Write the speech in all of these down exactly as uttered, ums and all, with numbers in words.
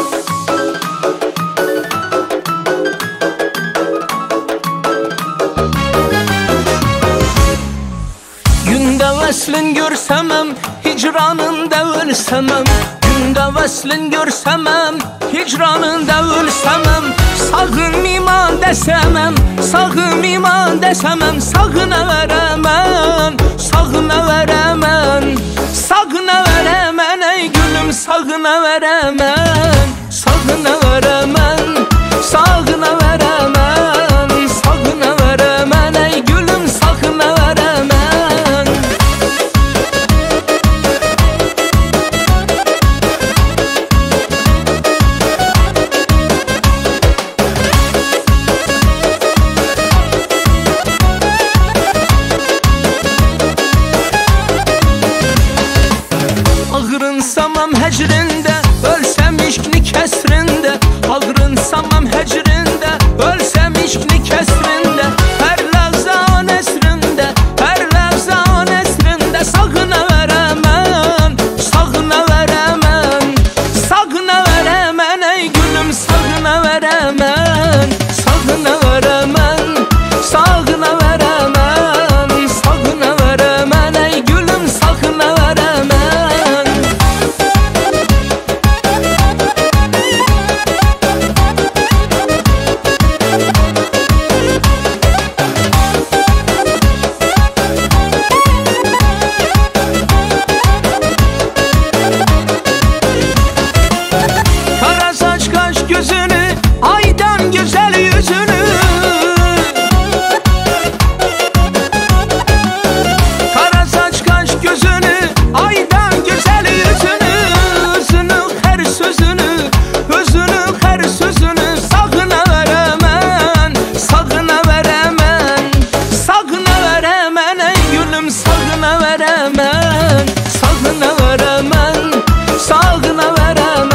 Günde veslin görsemem, hicranında ölsemem. Günde veslin görsemem, hicranında ölsemem. Sağın iman desemem, sağın iman desemem. Sağına veremem, sağına veremem. Sağına veremem ey gülüm, sağına veremem. Sağına veremem, sağına veremem. Sağına veremem ey gülüm, sağına veremem. Ağrınsamam hecrində, ölsəm işqni kəsrində. Ağrınsamam hecrində, ölsəm işqni kəsrində. Hər ləvzan əsrində, hər ləvzan əsrində. Sağına verəmən, sağına verəmən. Sağına verəmən ey gülüm, sağına verəmən. Sağına verəmən, sağına verəmən. Sağına verəmən ey gülüm, sağına verəmən. Gözünü, aydan güzel yüzünü. Kara saç kaş gözünü, aydan güzel yüzünü. Özünü her sözünü, özünü her sözünü. Sağına veremem, sağına veremem. Sağına veremem ey gülüm, sağına veremem. Sağına veremem, sağına veremem.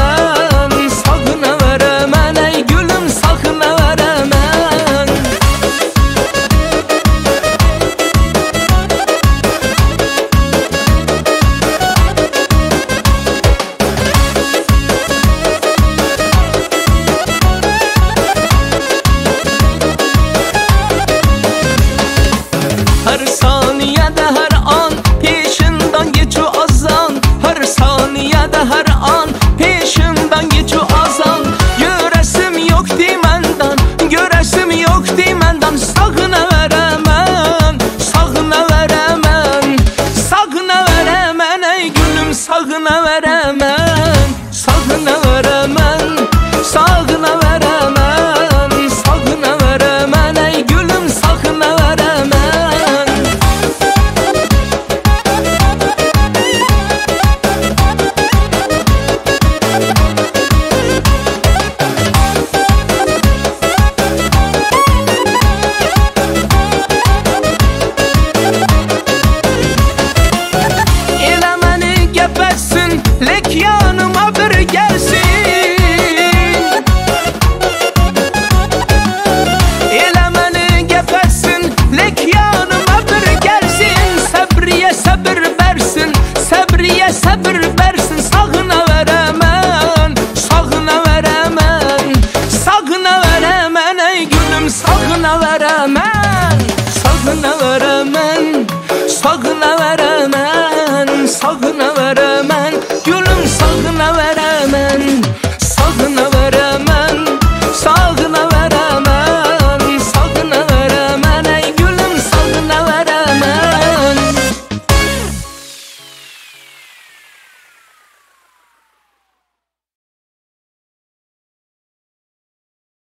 Her saniyede her an peşinden geçiyor azan. Her saniyede her an peşinden geçiyor azan.